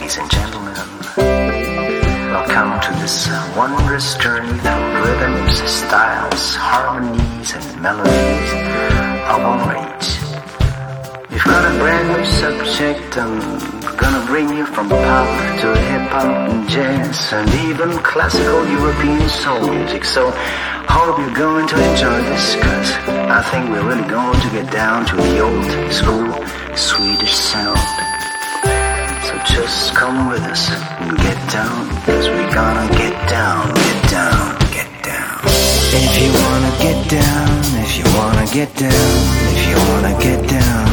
Ladies and gentlemen, welcome to this wondrous journey through rhythms, styles, harmonies, and melodies of all age. We've got a brand new subject and we're gonna bring you from pop to hip-hop and jazz and even classical European soul music. So hope you're going to enjoy this, cause I think we're really going to get down to the old school Swedish sound. So just come with us and get down, cause we're gonna get down, get down, get down. If you wanna get down, if you wanna get down, if you wanna get down,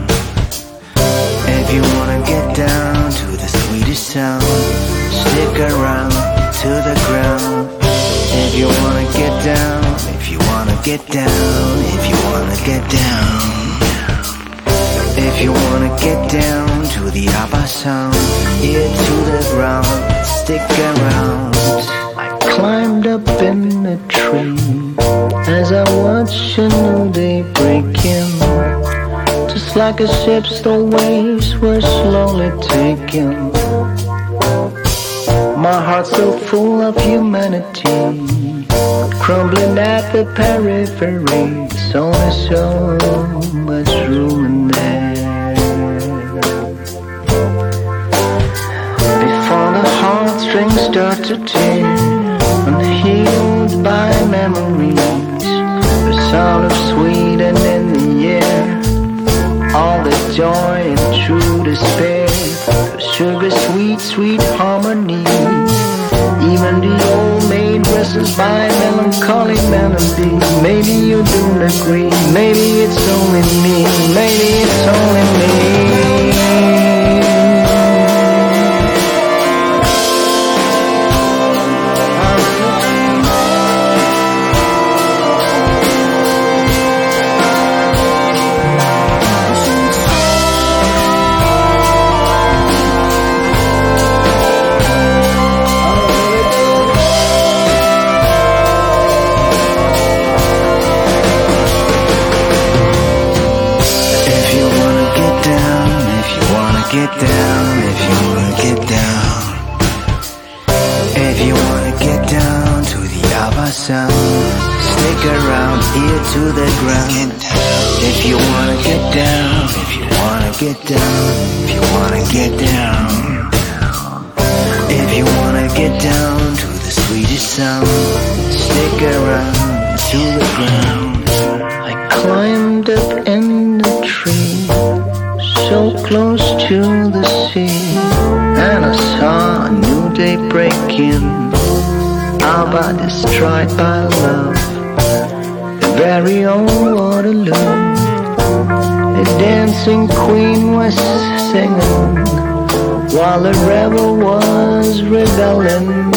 if you wanna get down to the Swedish sound, stick around to the ground. If you wanna get down, if you wanna get down, if you wanna get down, if you wanna get down to the ABBA sound, ear to the ground, stick around. I climbed up in a tree as I watched a new day break in. Just like a ship, the waves were slowly taking. My heart so full of humanity, crumbling at the periphery. There's only so much room in there. Before the heartstrings start to tear, unhealed by memories, the sound of Sweden in the air, all the joy and true despair, the sugar sweet, sweet harmony. Even the old maid dresses by melancholy melody. Maybe you don't agree, maybe it's only me, maybe it's only me. Get down, if you wanna get down, if you wanna get down to the ABBA sound, stick around here to the ground. If you wanna get down, if you wanna get down, if you wanna get down, if you wanna get down to the Swedish sound, stick around to the ground. I climbed up in the tree, so close to the sea, and I saw a new day breaking. ABBA destroyed by love, the very own Waterloo. The dancing queen was singing while the rebel was rebelling.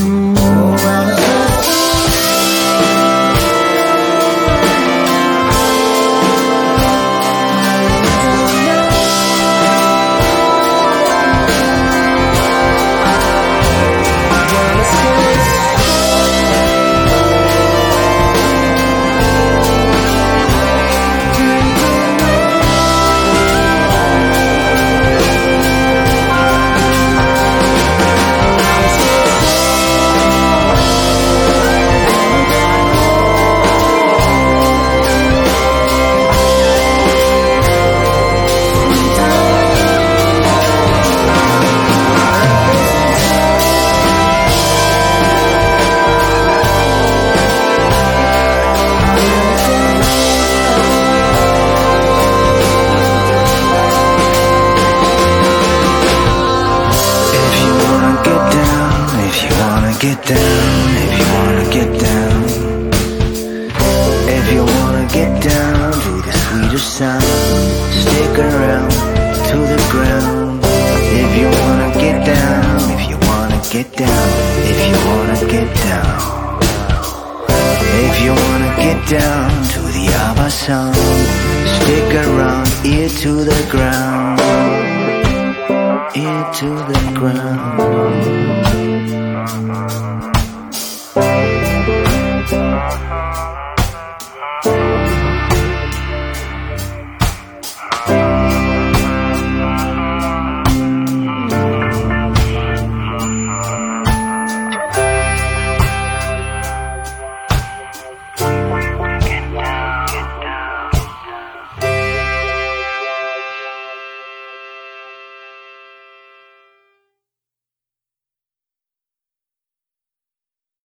Get down, if you wanna get down, if you wanna get down to the Swedish sound, stick around to the ground. If you wanna get down, if you wanna get down, if you wanna get down, if you wanna get down to the ABBA sound, stick around ear to the ground, ear to the ground.